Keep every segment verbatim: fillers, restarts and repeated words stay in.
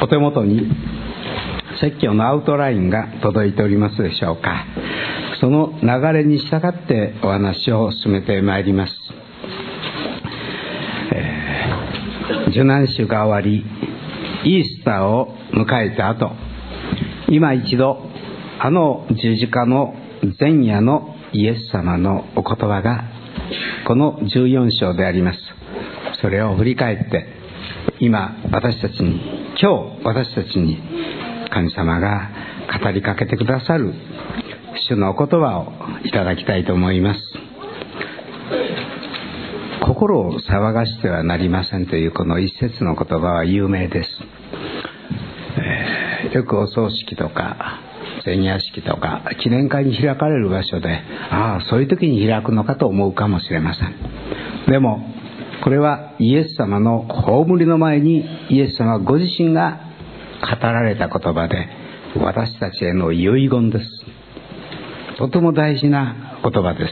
お手元に説教のアウトラインが届いておりますでしょうか。その流れに従ってお話を進めてまいります。えー、受難週が終わりイースターを迎えた後、今一度あの十字架の前夜のイエス様のお言葉がこのじゅうよん章であります。それを振り返って今私たちに今日私たちに神様が語りかけてくださる主のお言葉をいただきたいと思います。心を騒がしてはなりませんというこの一節の言葉は有名です。えー、よくお葬式とか前夜式とか記念会に開かれる場所で、ああそういう時に開くのかと思うかもしれません。でもこれはイエス様の葬りの前にイエス様ご自身が語られた言葉で、私たちへの遺言です。とても大事な言葉です。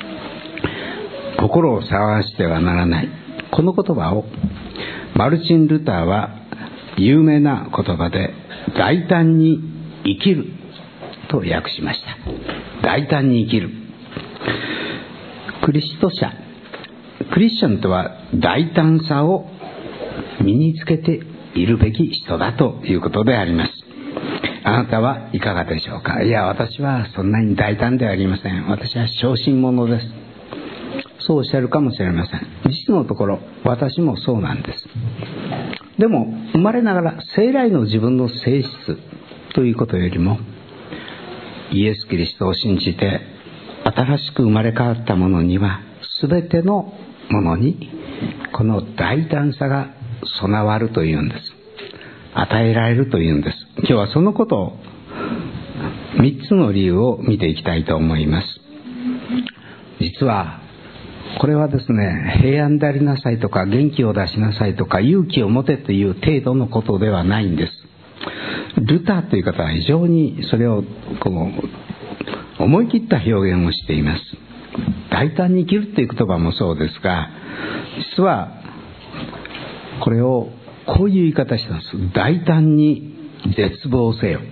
心を騒がしてはならない、この言葉をマルチン・ルターは有名な言葉で大胆に生きると訳しました。大胆に生きる。クリスト者、クリスチャンとは大胆さを身につけているべき人だということであります。あなたはいかがでしょうか。いや、私はそんなに大胆ではありません。私は小心者です。そうおっしゃるかもしれません。実のところ私もそうなんです。でも生まれながら生来の自分の性質ということよりも、イエス・キリストを信じて新しく生まれ変わったものには、全てのものにこの大胆さが備わるというんです。与えられるというんです。今日はそのことをみっつの理由を見ていきたいと思います。実はこれはですね、平安でありなさいとか元気を出しなさいとか勇気を持てという程度のことではないんです。ルターという方は非常にそれをこう思い切った表現をしています。大胆に生きるという言葉もそうですが、実はこれをこういう言い方してます。大胆に絶望せよ。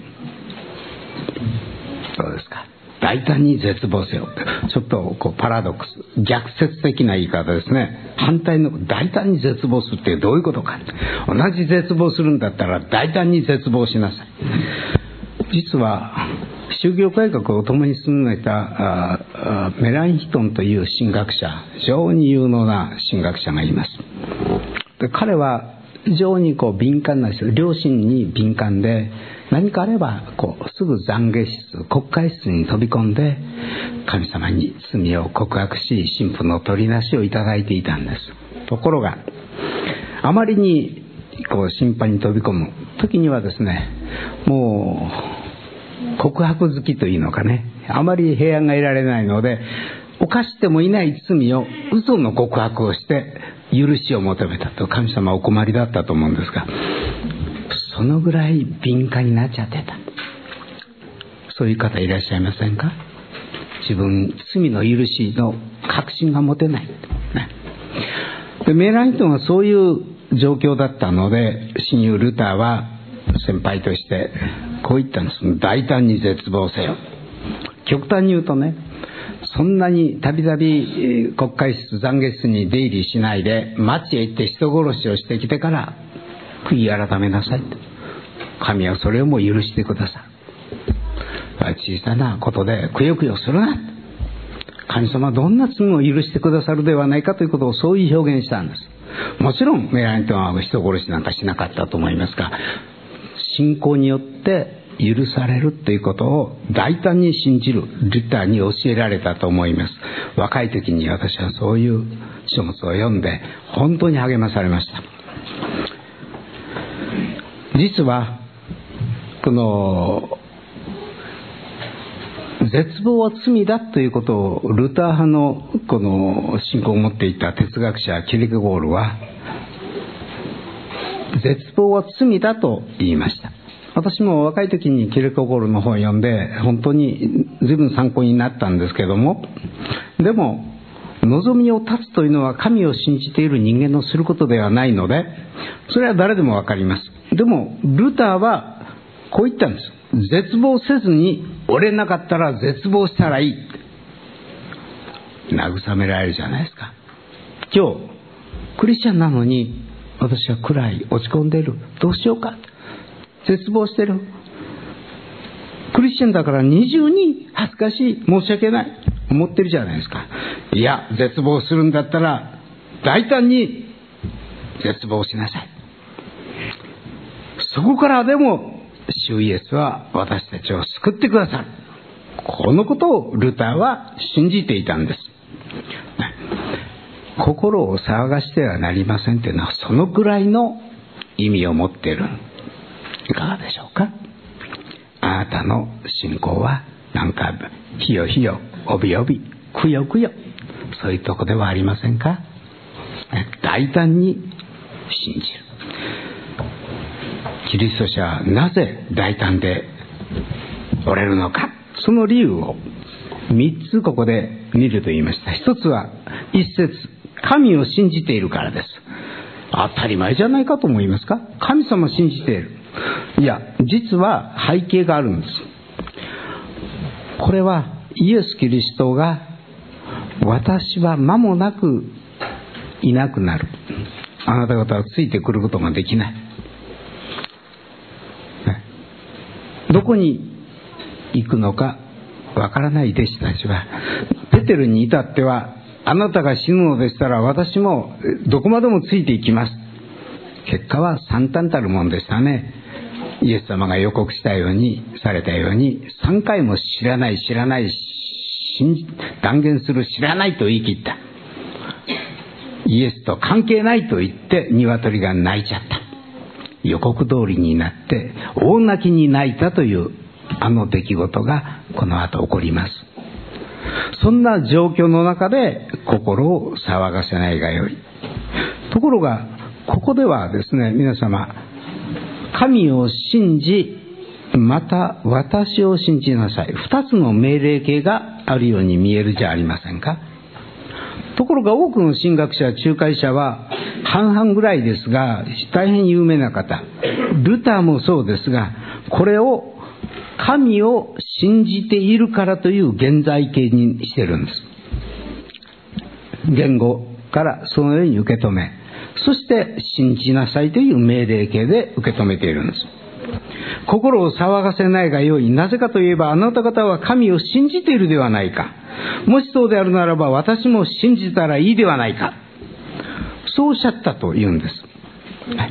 そうですか。大胆に絶望せよ。ちょっとこうパラドックス、逆説的な言い方ですね。反対の大胆に絶望するってどういうことか。同じ絶望するんだったら大胆に絶望しなさい。実は宗教改革を共に進めたメランヒトンという神学者、非常に有能な神学者がいます。で、彼は非常にこう敏感な人、良心に敏感で、何かあればこうすぐ懺悔室、国会室に飛び込んで神様に罪を告白し、神父の取りなしをいただいていたんです。ところがあまりにこう審判に飛び込む時にはですね、もう告白好きというのかね、あまり平安が得られないので、犯してもいない罪を嘘の告白をして許しを求めたと。神様はお困りだったと思うんですが、そのぐらい敏感になっちゃってた。そういう方いらっしゃいませんか。自分罪の許しの確信が持てない、ね、でメランヒトンはそういう状況だったので、親友ルターは先輩としてこう言ったんです。大胆に絶望せよ。極端に言うとね、そんなにたびたび国会室、懺悔室に出入りしないで、町へ行って人殺しをしてきてから悔い改めなさいと。神はそれをもう許してください。小さなことでくよくよするな。神様はどんな罪を許してくださるではないかということをそういう表現したんです。もちろんメランヒトンは人殺しなんかしなかったと思いますが、信仰によって許されるということを大胆に信じるルターに教えられたと思います。若い時に私はそういう書物を読んで本当に励まされました。実はこの絶望は罪だということをルター派のこの信仰を持っていた哲学者キルケゴールは、絶望は罪だと言いました。私も若い時にキルケゴールの本を読んで本当に随分参考になったんですけども、でも望みを断つというのは神を信じている人間のすることではないので、それは誰でもわかります。 でもルターはこう言ったんです。絶望せずに折れなかったら絶望したらいい。慰められるじゃないですか。今日クリスチャンなのに私は暗い、落ち込んでいる、どうしようか、絶望してる。クリスチャンだから二重に恥ずかしい、申し訳ない思ってるじゃないですか。いや、絶望するんだったら大胆に絶望しなさい。そこからでも主イエスは私たちを救ってくださる。このことをルターは信じていたんです。心を騒がしてはなりませんというのはそのくらいの意味を持っている。いかがでしょうか。あなたの信仰はなんかひよひよ、おびおび、くよくよ、そういうとこではありませんか。大胆に信じる。キリスト者はなぜ大胆でおれるのか。その理由をみっつここで見ると言いました。一つは一節、神を信じているからです。当たり前じゃないかと思いますか。神様を信じている。いや、実は背景があるんです。これはイエス・キリストが私は間もなくいなくなる、あなた方はついてくることができない、どこに行くのかわからない弟子たちは、ペテルに至ってはあなたが死ぬのでしたら私もどこまでもついていきます。結果は惨憺たるもんでしたね。イエス様が予告したようにされたようにさんかいも知らない知らない断言する知らないと言い切った。イエスと関係ないと言って鶏が鳴いちゃった。予告通りになって大泣きに泣いたというあの出来事がこの後起こります。そんな状況の中で心を騒がせないがよい。ところがここではですね、皆様、神を信じまた私を信じなさい、二つの命令形があるように見えるじゃありませんか。ところが多くの神学者仲介者は半々ぐらいですが、大変有名な方、ルターもそうですが、これを神を信じているからという現在形にしているんです。言語からそのように受け止め、そして信じなさいという命令形で受け止めているんです。心を騒がせないがよい。なぜかといえば、あなた方は神を信じているではないか。もしそうであるならば私も信じたらいいではないか。そうおっしゃったと言うんです。はい、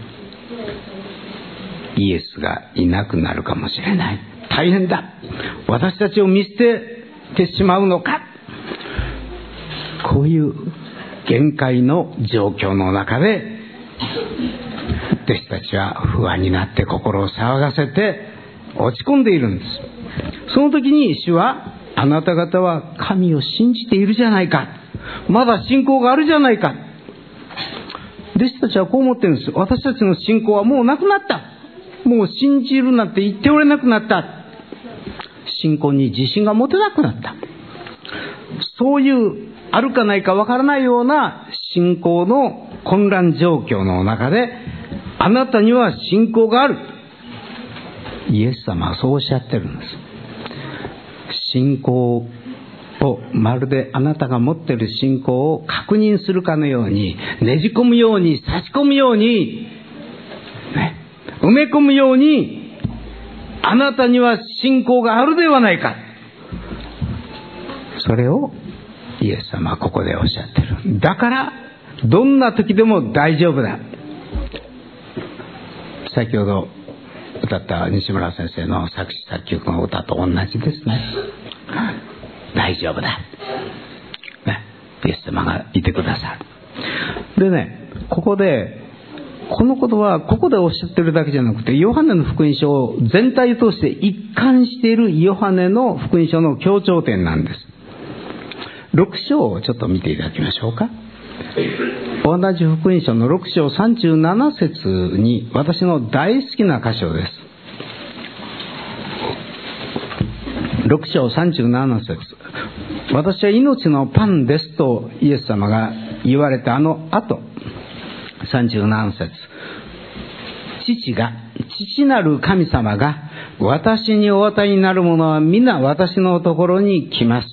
イエスがいなくなるかもしれない。大変だ。私たちを見捨ててしまうのか。こういう限界の状況の中で弟子たちは不安になって心を騒がせて落ち込んでいるんです。その時に主は、あなた方は神を信じているじゃないか、まだ信仰があるじゃないか。弟子たちはこう思ってるんです。私たちの信仰はもうなくなった。もう信じるなんて言っておれなくなった。信仰に自信が持てなくなった。そういうあるかないかわからないような信仰の混乱状況の中で、あなたには信仰がある。イエス様はそうおっしゃってるんです。信仰をまるであなたが持っている信仰を確認するかのように、ねじ込むように、差し込むように、ね、埋め込むように、あなたには信仰があるではないか。それをイエス様はここでおっしゃってる。だからどんな時でも大丈夫だ。先ほど歌った西村先生の作詞作曲の歌と同じですね。大丈夫だ、ね、イエス様がいてくださる。でね、ここでこのことはここでおっしゃってるだけじゃなくて、ヨハネの福音書を全体を通して一貫しているヨハネの福音書の強調点なんです。ろく章をちょっと見ていただきましょうか。同じ福音書のろく章さんじゅうなな節に私の大好きな箇所です。ろく章さんじゅうなな節、私は命のパンですとイエス様が言われたあの後、さんじゅうなな節、父が父なる神様が私にお与えになるものは皆私のところに来ます。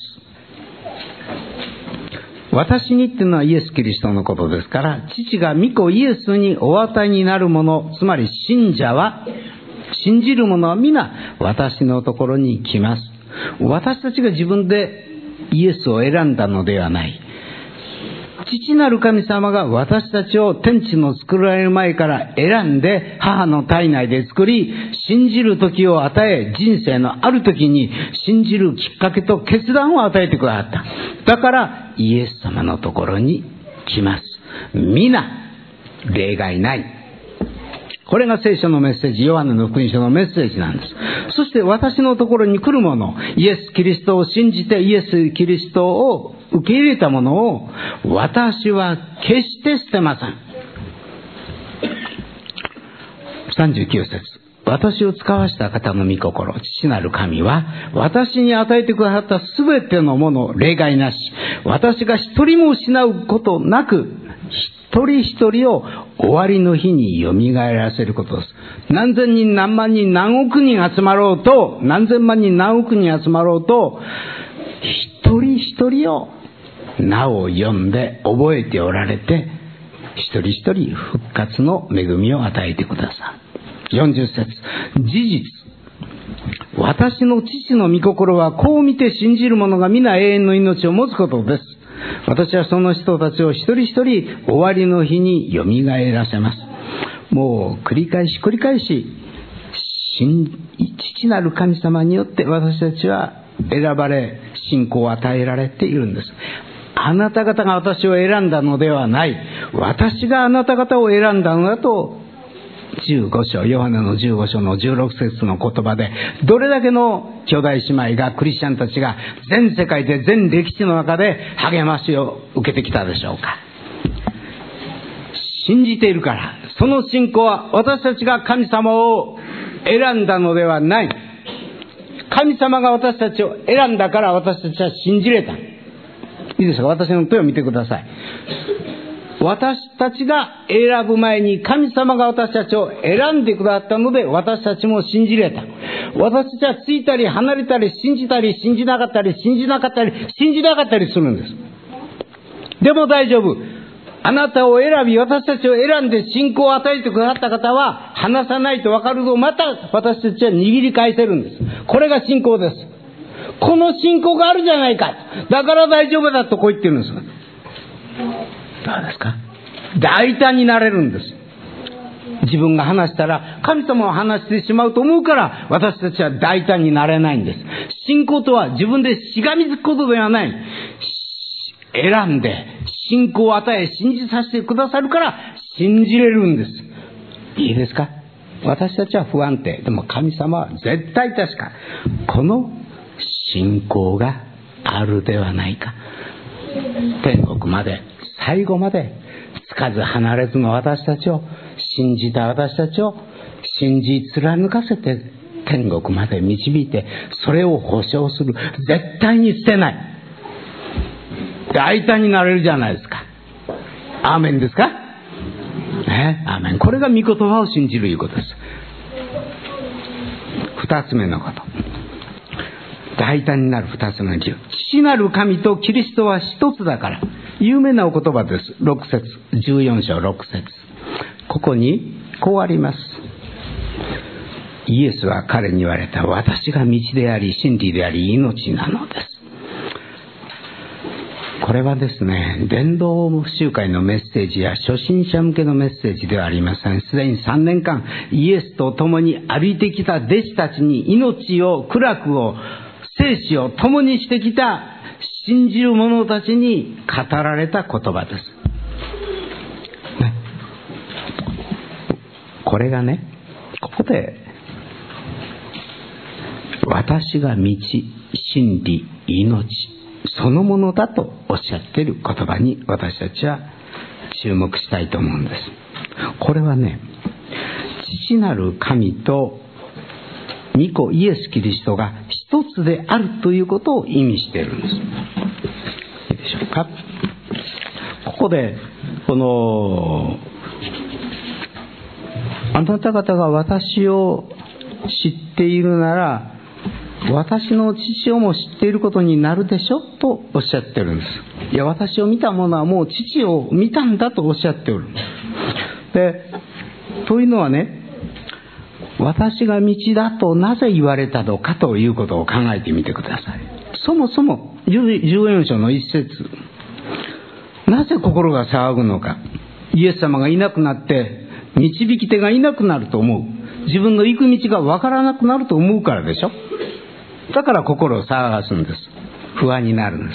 私にっていうのはイエス・キリストのことですから、父が御子イエスにお与えになるもの、つまり信者は、信じる者は皆私のところに来ます。私たちが自分でイエスを選んだのではない。父なる神様が私たちを天地の作られる前から選んで母の体内で作り、信じる時を与え、人生のある時に信じるきっかけと決断を与えてくださった。だからイエス様のところに来ます。皆例外ない。これが聖書のメッセージ、ヨハネの福音書のメッセージなんです。そして私のところに来る者、イエス・キリストを信じてイエス・キリストを受け入れたものを私は決して捨てません。さんじゅうきゅう節、私を使わした方の御心、父なる神は私に与えてくださったすべてのもの例外なし、私が一人も失うことなく一人一人を終わりの日によみがえらせることです。何千人何万人何億人集まろうと、何千万人何億人集まろうと、一人一人を名を呼んで覚えておられて、一人一人復活の恵みを与えてください。よんじゅう節、事実、私の父の御心はこう見て信じる者が皆永遠の命を持つことです。私はその人たちを一人一人終わりの日によみがえらせます。もう繰り返し繰り返し、父なる神様によって私たちは選ばれ、信仰を与えられているんです。あなた方が私を選んだのではない。私があなた方を選んだのだと、じゅうご章、ヨハネのじゅうご章のじゅうろく節の言葉で、どれだけの兄弟姉妹が、クリスチャンたちが全世界で全歴史の中で励ましを受けてきたでしょうか。信じているから。その信仰は私たちが神様を選んだのではない。神様が私たちを選んだから私たちは信じれた。いいですか、私の手を見てください。私たちが選ぶ前に神様が私たちを選んでくださったので、私たちも信じれた。私たちはついたり離れたり、信じたり信じなかったり、信じなかったり信じなかったりするんです。でも大丈夫。あなたを選び、私たちを選んで信仰を与えてくださった方は、離さないと分かると、また私たちは握り返せるんです。これが信仰です。この信仰があるじゃないか。だから大丈夫だとこう言ってるんです。どうですか？大胆になれるんです。自分が話したら神様を話してしまうと思うから、私たちは大胆になれないんです。信仰とは自分でしがみつくことではない。選んで信仰を与え信じさせてくださるから信じれるんです。いいですか？私たちは不安定。でも神様は絶対確か。この信仰があるではないか。天国まで最後までつかず離れずの私たちを、信じた私たちを信じ貫かせて天国まで導いて、それを保証する。絶対に捨てない。大胆になれるじゃないですか。アーメンですかね、アーメン。これが御言葉を信じるいうことです。二つ目のこと、大胆になる二つ目の理由、父なる神とキリストは一つだから。有名なお言葉です。ろく節、じゅうよん章ろく節、ここにこうあります。イエスは彼に言われた。私が道であり真理であり命なのです。これはですね、伝道集会のメッセージや初心者向けのメッセージではありません。すでにさんねんかんイエスと共に歩いてきた弟子たちに命を、苦楽を、生死を共にしてきた信じる者たちに語られた言葉です、ね、これがね、ここで私が道、真理、命そのものだとおっしゃっている言葉に私たちは注目したいと思うんです。これはね、父なる神と御子イエス・キリストが一つであるということを意味しているんです。いいでしょうか。ここでこのあなた方が私を知っているなら私の父をも知っていることになるでしょとおっしゃってるんです。いや、私を見た者はもう父を見たんだとおっしゃっておる。で、というのはね、私が道だとなぜ言われたのかということを考えてみてください。そもそもじゅうよん章の一節、なぜ心が騒ぐのか。イエス様がいなくなって導き手がいなくなると思う。自分の行く道がわからなくなると思うからでしょ。だから心を騒がすんです。不安になるんです。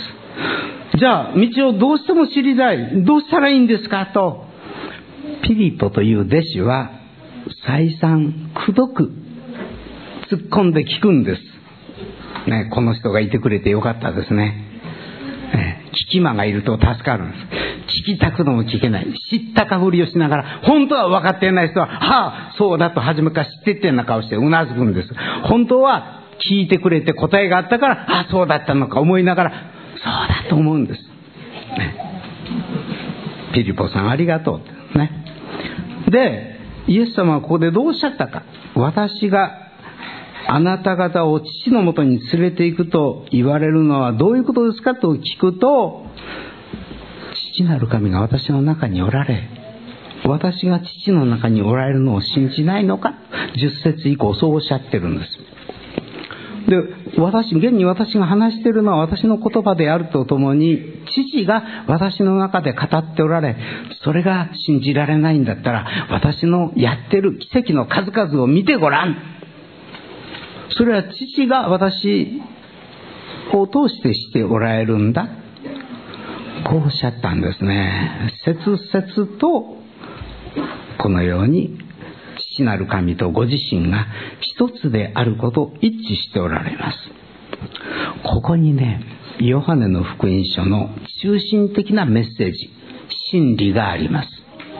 じゃあ道をどうしても知りたい、どうしたらいいんですかと、ピリポという弟子は再三くどく突っ込んで聞くんです、ね、この人がいてくれてよかったですね。聞き魔がいると助かるんです。聞きたくのも聞けない、知ったかふりをしながら、本当は分かっていない人は、はあそうだと初めから知ってってんな顔してうなずくんです。本当は聞いてくれて答えがあったから、ああそうだったのか思いながら、そうだと思うんです、ね、ピリポさんありがとう、ね、でイエス様はここでどうおっしゃったか。私があなた方を父のもとに連れて行くと言われるのはどういうことですかと聞くと、父なる神が私の中におられ、私が父の中におられるのを信じないのか。じゅっ節以降そうおっしゃってるんです。で、私、現に私が話しているのは私の言葉であるとともに、父が私の中で語っておられ、それが信じられないんだったら、私のやってる奇跡の数々を見てごらん。それは父が私を通してしておられるんだ。こうおっしゃったんですね。切々とこのように父なる神とご自身が一つであることを一致しておられます。ここにね、ヨハネの福音書の中心的なメッセージ、真理があります。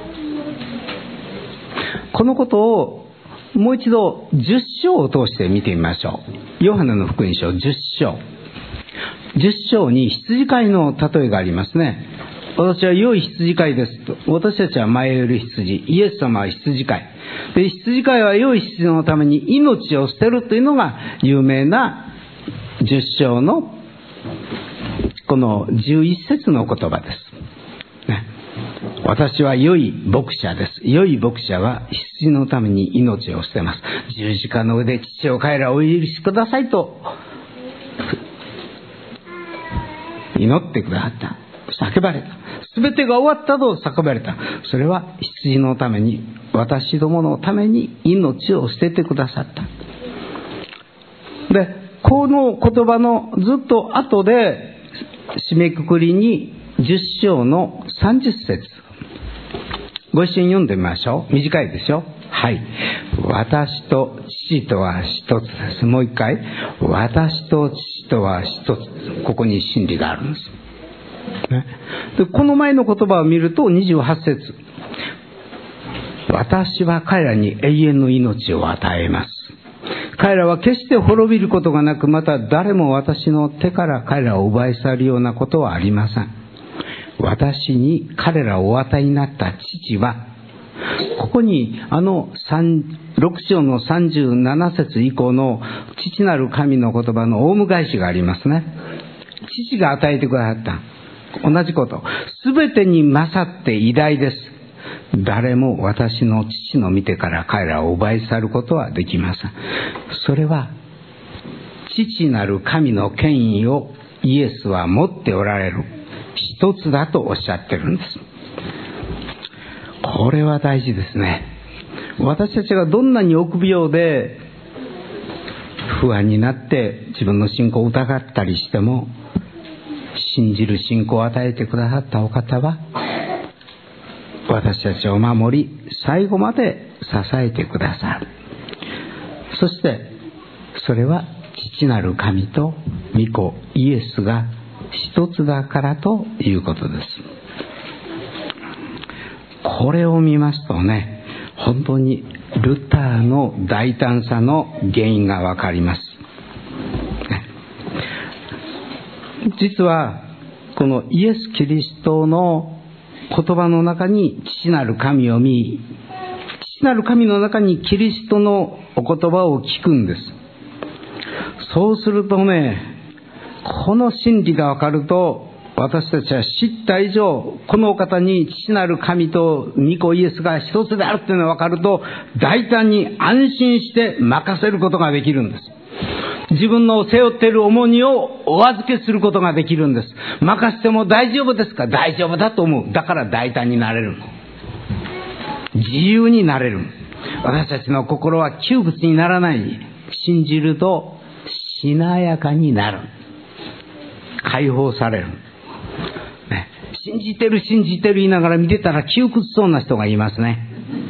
このことをもう一度じゅっ章を通して見てみましょう。ヨハネの福音書じゅっ章。じゅっ章に羊飼いの例えがありますね。私は良い羊飼いですと。私たちは迷える羊。イエス様は羊飼い。で、羊飼いは良い羊のために命を捨てるというのが有名なじゅっ章のこのじゅういっ節の言葉です。ね、私は良い牧者です。良い牧者は羊のために命を捨てます。十字架の上で父を彼らをお許しくださいと祈ってくださった。叫ばれた。すべてが終わったと叫ばれた。それは羊のために、私どものために命を捨ててくださった。で、この言葉のずっと後で締めくくりにじゅっ章のさんじゅっ節、ご一緒に読んでみましょう。短いでしょ。はい。私と父とは一つです。もう一回。私と父とは一つ。ここに真理があるんです。ね、でこの前の言葉を見るとにじゅうはち節。私は彼らに永遠の命を与えます。彼らは決して滅びることがなく、また誰も私の手から彼らを奪い去るようなことはありません。私に彼らをお与えになった父は、ここにあのろく章のさんじゅうなな節以降の父なる神の言葉のオウム返しがありますね。父が与えてくださった。同じこと。すべてに勝って偉大です。誰も私の父の見てから彼らを奪い去ることはできません。それは父なる神の権威をイエスは持っておられる一つだとおっしゃってるんです。これは大事ですね。私たちがどんなに臆病で不安になって自分の信仰を疑ったりしても、信じる信仰を与えてくださったお方は私たちを守り、最後まで支えてくださる。そしてそれは父なる神と御子イエスが一つだからということです。これを見ますとね、本当にルターの大胆さの原因がわかります。実はこのイエス・キリストの言葉の中に父なる神を見、 父なる神の中にキリストのお言葉を聞くんです。そうするとね、この真理が分かると、私たちは知った以上、このお方に父なる神と御子イエスが一つであるというのが分かると、大胆に安心して任せることができるんです。自分の背負っている重荷をお預けすることができるんです。任せても大丈夫ですか？大丈夫だと思う。だから大胆になれるの。自由になれる。私たちの心は窮屈にならない。信じるとしなやかになる。解放される。ね、信じてる信じてる言いながら見てたら窮屈そうな人がいますね。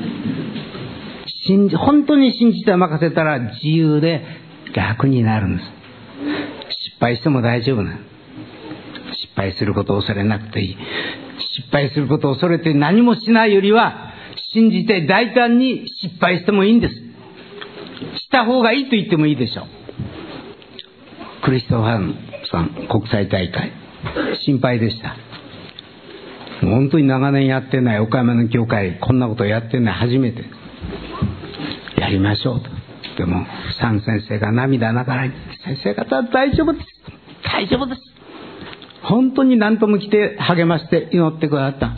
信じ本当に信じて任せたら自由で楽になるんです。失敗しても大丈夫な。失敗することを恐れなくていい。失敗することを恐れて何もしないよりは、信じて大胆に失敗してもいいんです。した方がいいと言ってもいいでしょう。クリストファンさん国際大会心配でした。本当に長年やってない岡山の教会、こんなことやってない、初めてやりましょうと。でもサン先生が涙ながらに、先生方は大丈夫です、大丈夫です、本当に何とも来て励まして祈ってくださった。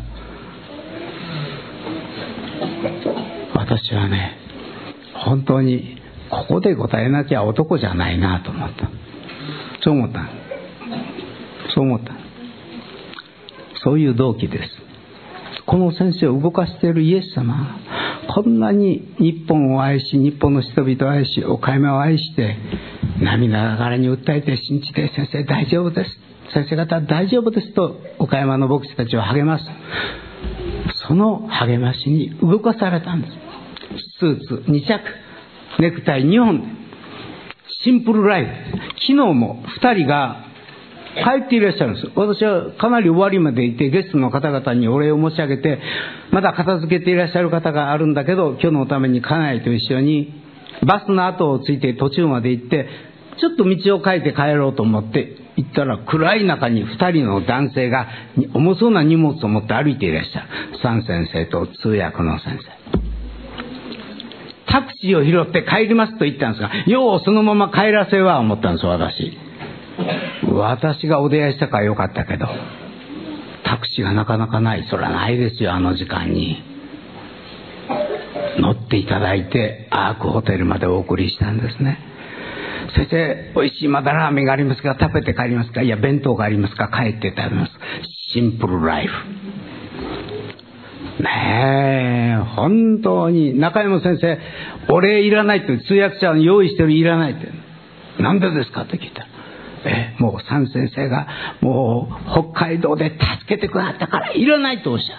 私はね、本当にここで答えなきゃ男じゃないなと思った。そう思ったそう思ったそういう動機です。この先生を動かしているイエス様、こんなに日本を愛し、日本の人々を愛し、岡山を愛して、涙ながらに訴えて信じて、先生大丈夫です、先生方大丈夫ですと岡山の牧師たちを励ます。その励ましに動かされたんです。スーツに着、ネクタイにほん、シンプルライフ。昨日もふたりが帰っていらっしゃるんです。私はかなり終わりまでいて、ゲストの方々にお礼を申し上げて、まだ片付けていらっしゃる方があるんだけど、今日のために家内と一緒にバスの後をついて途中まで行って、ちょっと道を変えて帰ろうと思って行ったら、暗い中にふたりの男性が重そうな荷物を持って歩いていらっしゃる。サン先生と通訳の先生。タクシーを拾って帰りますと言ったんですが、ようそのまま帰らせは思ったんです。私私がお出会いしたからよかったけど、タクシーがなかなかない。それはないですよ。あの時間に乗っていただいてアークホテルまでお送りしたんですね。先生、おいしいまだラーメンがありますか、食べて帰りますか、いや弁当がありますか、帰って食べます。シンプルライフねえ、本当に。中山先生、お礼いらないって通訳者の用意してるいらないって、なんでですかって聞いた。えもうサン先生がもう北海道で助けてくださったからいらないとおっしゃ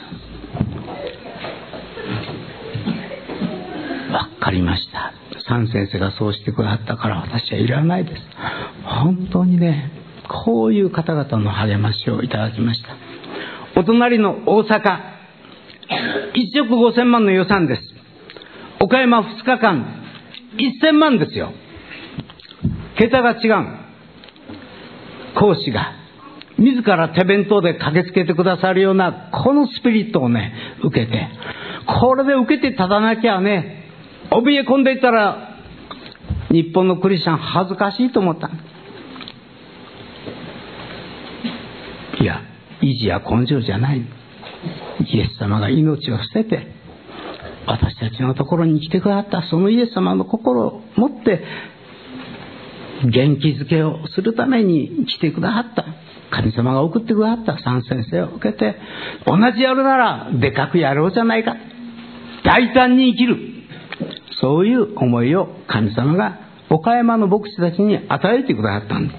る。わかりました、サン先生がそうしてくださったから私はいらないです。本当にね、こういう方々の励ましをいただきました。お隣の大阪、いちおくごせんまんの予算です。岡山ふつかかんせんまんですよ。桁が違う。講師が自ら手弁当で駆けつけてくださるようなこのスピリットをね受けて、これで受けて立たなきゃね、怯え込んでいたら日本のクリスチャン恥ずかしいと思った。いや、意地や根性じゃない。イエス様が命を捨てて私たちのところに来てくださった、そのイエス様の心を持って元気づけをするために来てくださった神様が送ってくださったサン先生を受けて、同じやるならでかくやろうじゃないか、大胆に生きる、そういう思いを神様が岡山の牧師たちに与えてくださったんです。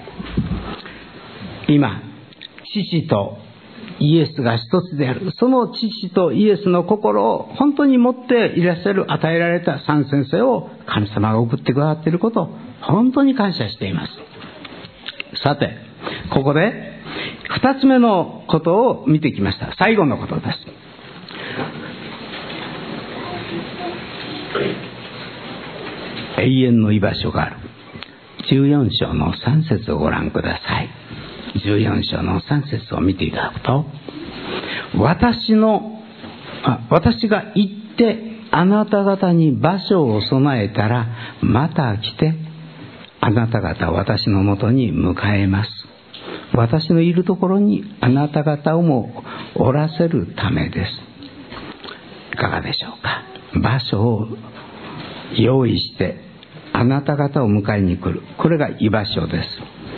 今父とイエスが一つである、その父とイエスの心を本当に持っていらっしゃる、与えられたサン先生を神様が送ってくださっていることを本当に感謝しています。さて、ここで二つ目のことを見てきました。最後のことです。永遠の居場所がある。じゅうよん章のさん節をご覧ください。じゅうよん章のさん節を見ていただくと、私のあ私が行ってあなた方に場所を備えたら、また来てあなた方を私のもとに迎えます。私のいるところにあなた方をもおらせるためです。いかがでしょうか。場所を用意してあなた方を迎えに来る、これが居場所です。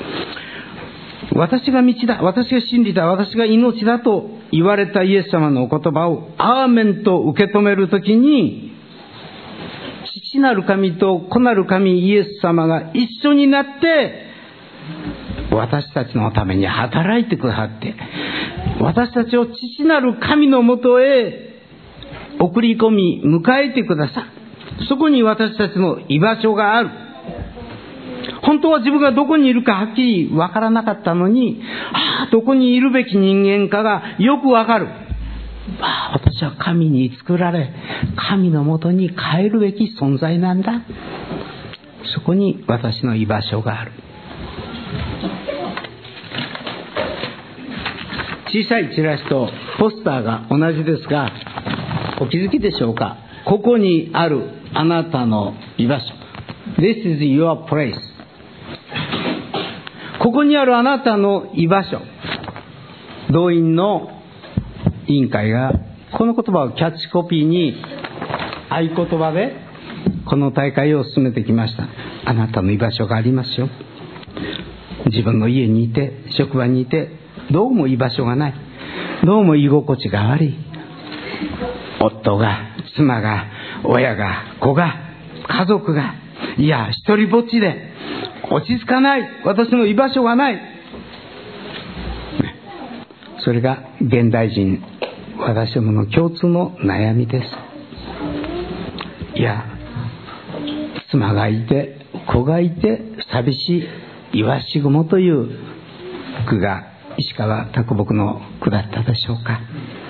私が道だ、私が真理だ、私が命だと言われたイエス様のお言葉をアーメンと受け止めるときに、父なる神と子なる神イエス様が一緒になって私たちのために働いてくださって、私たちを父なる神のもとへ送り込み迎えてくださる。そこに私たちの居場所がある。本当は自分がどこにいるかはっきりわからなかったのに、ああ、どこにいるべき人間かがよくわかる。ああ、私は神に作られ、神のもとに帰るべき存在なんだ。そこに私の居場所がある。小さいチラシとポスターが同じですが、お気づきでしょうか。ここにあるあなたの居場所。This is your place。ここにあるあなたの居場所。動員の委員会がこの言葉をキャッチコピーに合言葉でこの大会を進めてきました。あなたの居場所がありますよ。自分の家にいて、職場にいて、どうも居場所がない。どうも居心地が悪い。夫が、妻が、親が、子が、家族が、いや、一人ぼっちで落ち着かない。私の居場所がない。それが現代人、私どもの共通の悩みです。いや、妻がいて、子がいて、寂しい、いわし雲という句が石川啄木の句だったでしょうか。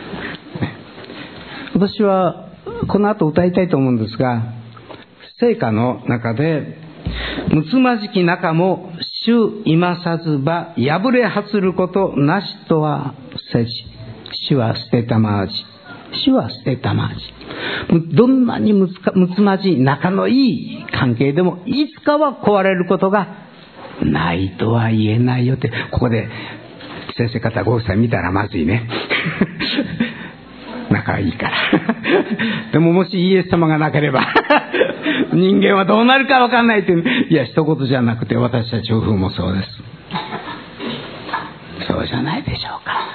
私はこの後歌いたいと思うんですが、聖歌の中で、むつまじき中も主今さずば破れはつることなしとはせじ、主は捨てたまわじ、主は捨てたまわじ。どんなにむつかむつまじい仲のいい関係でもいつかは壊れることがないとは言えないよって、ここで先生方ご夫妻見たらまずいね仲いいからでももしイエス様がなければ人間はどうなるか分かんないっていう。いや、一言じゃなくて私たち夫婦もそうです。そうじゃないでしょうか。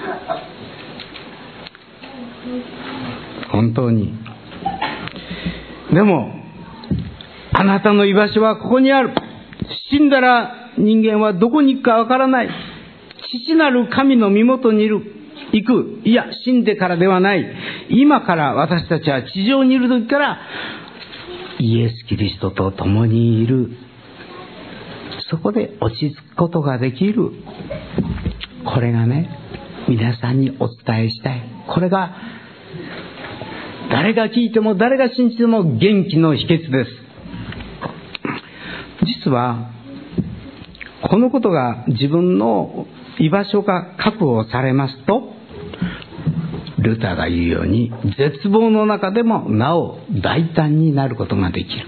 本当に。でもあなたの居場所はここにある。死んだら人間はどこに行くか分からない。父なる神の身元にいる行く。いや、死んでからではない。今から私たちは地上にいる時からイエス・キリストと共にいる。そこで落ち着くことができる。これがね、皆さんにお伝えしたい。これが誰が聞いても誰が信じても元気の秘訣です。実はこのことが自分の居場所が確保されますと、ルターが言うように絶望の中でもなお大胆になることができる。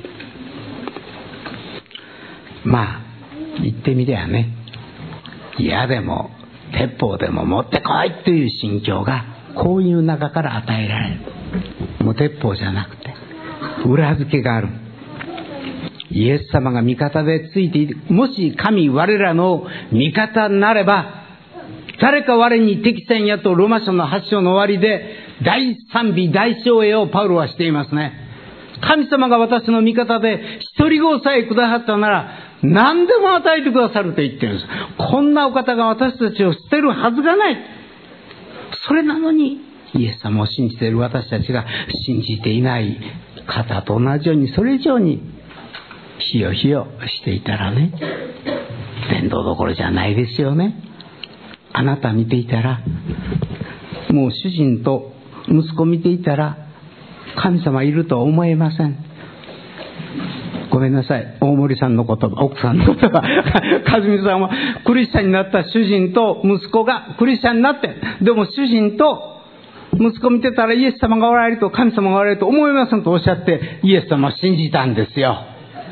まあ言ってみりゃね、矢でも鉄砲でも持ってこいという心境がこういう中から与えられる。もう鉄砲じゃなくて裏付けがある。イエス様が味方でついている。もし神我らの味方になれば、誰か我に敵せんやとローマ書のはち章の終わりで大賛美大唱詠をパウロはしていますね。神様が私の味方で一人子さえくださったなら何でも与えてくださると言ってるんです。こんなお方が私たちを捨てるはずがない。それなのにイエス様を信じている私たちが信じていない方と同じように、それ以上にひよひよしていたらね、伝道どころじゃないですよね。あなた見ていたら、もう主人と息子見ていたら神様いるとは思えません。ごめんなさい、大森さんの言葉、奥さんの言葉和美さんはクリスチャンになった主人と息子がクリスチャンになって、でも主人と息子見てたらイエス様がおられると、神様がおられると思いませんとおっしゃって、イエス様を信じたんですよ。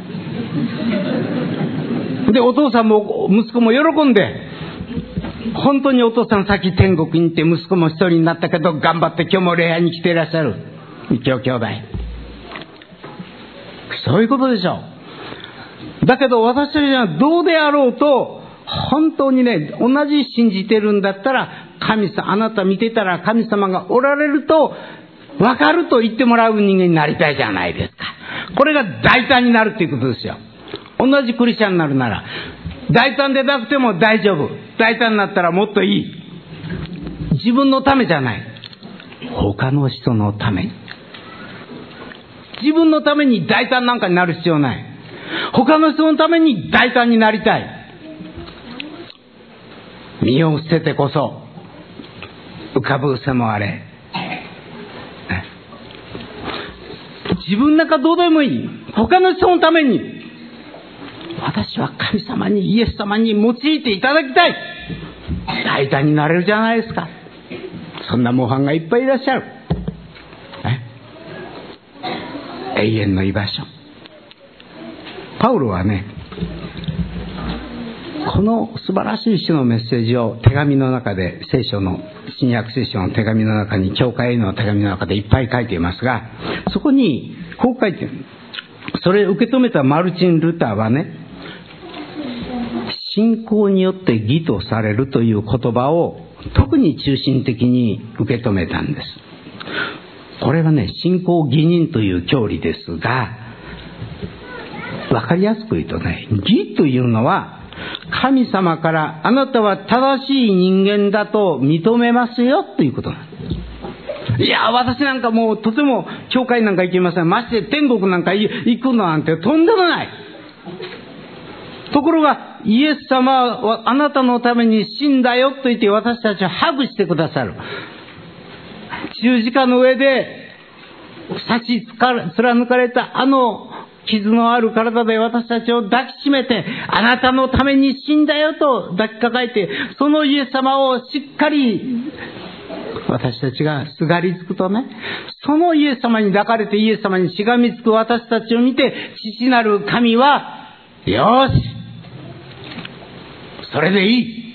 で、お父さんも息子も喜んで、本当にお父さん先天国に行って息子も一人になったけど頑張って今日も礼拝に来ていらっしゃるみきお兄弟、そういうことでしょう。だけど私たちはどうであろうと本当にね、同じ信じてるんだったら、神様、あなた見てたら神様がおられると分かると言ってもらう人間になりたいじゃないですか。これが大胆になるっていうことですよ。同じクリスチャンになるなら大胆でなくても大丈夫。大胆になったらもっといい。自分のためじゃない。他の人のために。自分のために大胆なんかになる必要ない。他の人のために大胆になりたい。身を捨ててこそ浮かぶ瀬もあれ。自分なんかどうでもいい。他の人のために。私は神様に、イエス様に用いていただきたい。大胆になれるじゃないですか。そんな模範がいっぱいいらっしゃる。え永遠の居場所。パウロはね、この素晴らしい主のメッセージを手紙の中で、聖書の新約聖書の手紙の中に、教会への手紙の中でいっぱい書いていますが、そこにこう書いている。それを受け止めたマルチン・ルターはね、信仰によって義とされるという言葉を特に中心的に受け止めたんです。これはね、信仰義人という教理ですが、わかりやすく言うとね、義というのは神様からあなたは正しい人間だと認めますよということなんです。いや、私なんかもうとても教会なんか行けません。まして天国なんか行くのなんてとんでもない。ところがイエス様はあなたのために死んだよと言って私たちをハグしてくださる。十字架の上で刺し貫かれたあの傷のある体で私たちを抱きしめて、あなたのために死んだよと抱きかかえて、そのイエス様をしっかり私たちがすがりつくとね、そのイエス様に抱かれてイエス様にしがみつく私たちを見て、父なる神は、よしそれでいい、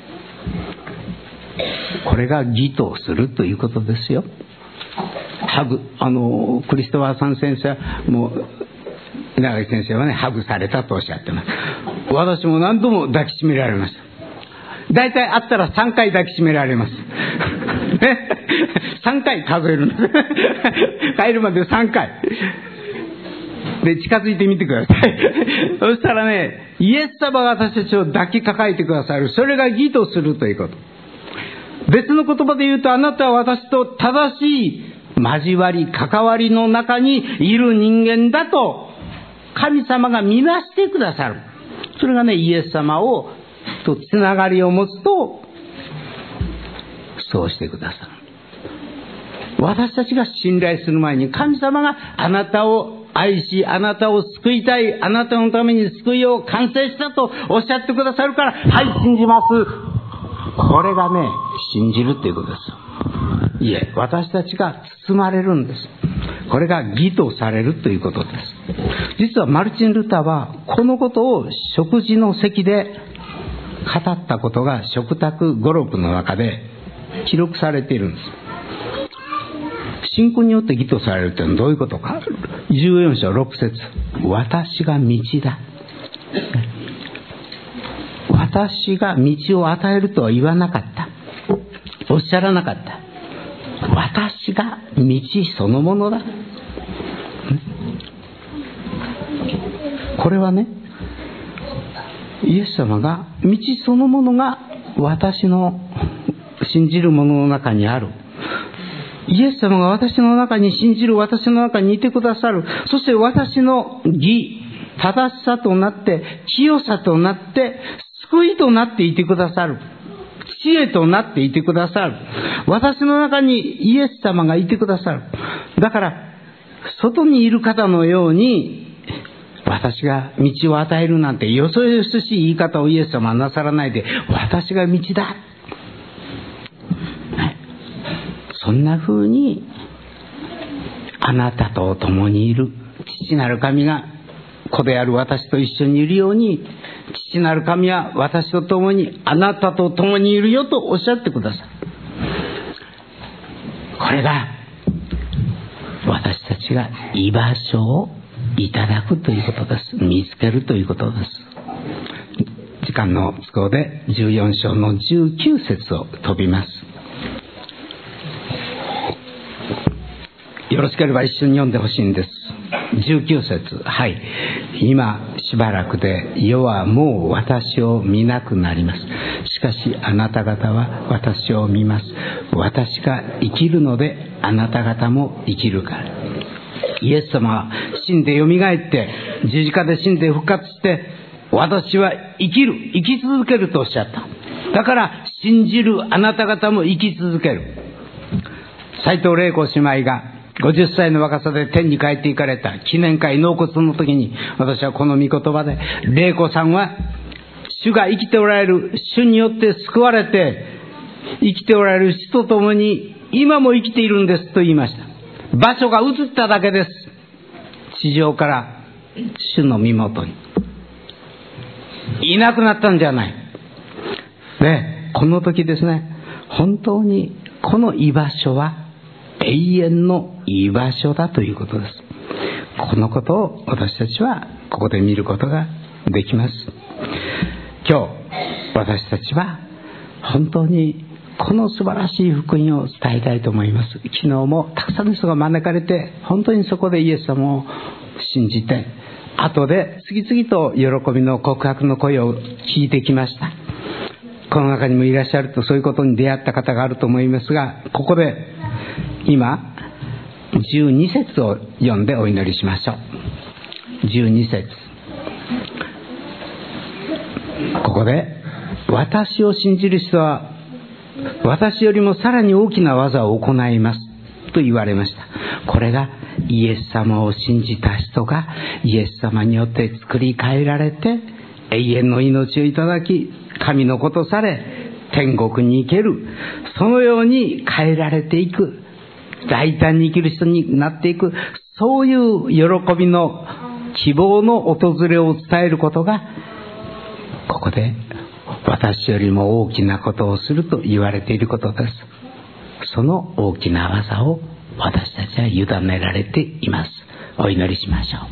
これが義とするということですよ。ハグ、あのクリストファーさん先生はもう稲垣先生はね、ハグされたとおっしゃってます。私も何度も抱きしめられました。だいたい会ったらさんかい抱きしめられますさんかい数えるの帰るまでさんかいで近づいてみてくださいそしたらね、イエス様が私たちを抱きかかえてくださる。それが義とするということ。別の言葉で言うと、あなたは私と正しい交わり関わりの中にいる人間だと神様が見なしてくださる。それがね、イエス様をとつながりを持つとそうしてくださる。私たちが信頼する前に神様があなたを愛し、あなたを救いたい、あなたのために救いを完成したとおっしゃってくださるから、はい、信じます。これがね、信じるっていうことですよ。いえ、私たちが包まれるんです。これが義とされるということです。実はマルチン・ルターはこのことを食事の席で語ったことが食卓語録の中で記録されているんです。信仰によって義とされるというのはどういうことか。じゅうよん章ろく節、私が道だ。私が道を与えるとは言わなかった。おっしゃらなかった。私が道そのものだ。これはね、イエス様が道そのものが私の信じるものの中にある。イエス様が私の中に信じる私の中にいてくださる。そして私の義、正しさとなって清さとなって救いとなっていてくださる。知恵となっていてくださる。私の中にイエス様がいてくださる。だから外にいる方のように私が道を与えるなんてよそよそしい言い方をイエス様はなさらないで、私が道だ、そんな風にあなたと共にいる父なる神が子である私と一緒にいるように、父なる神は私と共にあなたと共にいるよとおっしゃってください。これが私たちが居場所をいただくということです。見つけるということです。時間の都合でじゅうよん章のじゅうきゅう節を飛びます。よろしければ一緒に読んでほしいんです。じゅうきゅう節、はい。今しばらくで世はもう私を見なくなります。しかしあなた方は私を見ます。私が生きるのであなた方も生きるから。イエス様は死んでよみがえって十字架で死んで復活して、私は生きる、生き続けるとおっしゃった。だから信じるあなた方も生き続ける。斉藤玲子姉妹がごじゅっさいの若さで天に帰っていかれた記念会納骨の時に、私はこの御言葉で、玲子さんは主が生きておられる、主によって救われて生きておられる主と共に今も生きているんですと言いました。場所が移っただけです。地上から主の身元にいなくなったんじゃない。で、この時ですね、本当にこの居場所は永遠の居場所だということです。このことを私たちはここで見ることができます。今日私たちは本当にこの素晴らしい福音を伝えたいと思います。昨日もたくさんの人が招かれて、本当にそこでイエス様を信じて、後で次々と喜びの告白の声を聞いてきました。この中にもいらっしゃると、そういうことに出会った方があると思いますが、ここで今じゅうに節を読んでお祈りしましょう。じゅうに節、ここで私を信じる人は私よりもさらに大きな技を行いますと言われました。これがイエス様を信じた人がイエス様によって作り変えられて永遠の命をいただき、神の子とされ天国に行ける、そのように変えられていく、大胆に生きる人になっていく、そういう喜びの希望の訪れを伝えることが、ここで私よりも大きなことをすると言われていることです。その大きな技を私たちは委ねられています。お祈りしましょう。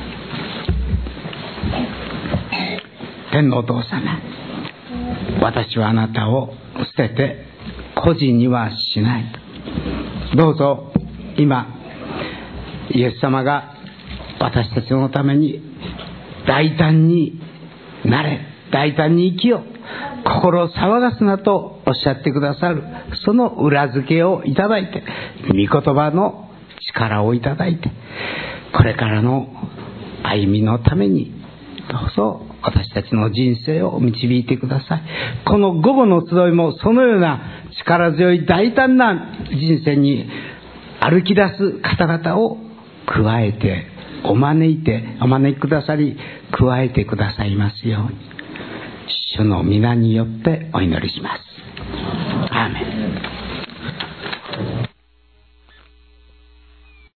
天のお父様、私はあなたを捨てて孤児にはしない。どうぞ今イエス様が私たちのために大胆になれ、大胆に生きよ、心を騒がすなとおっしゃってくださる、その裏付けをいただいて、御言葉の力をいただいて、これからの歩みのためにどうぞ私たちの人生を導いてください。この午後の集いもそのような力強い大胆な人生に歩き出す方々を加えてお招いてお招きくださり、加えてくださいますように、主の皆によってお祈りします。アーメン。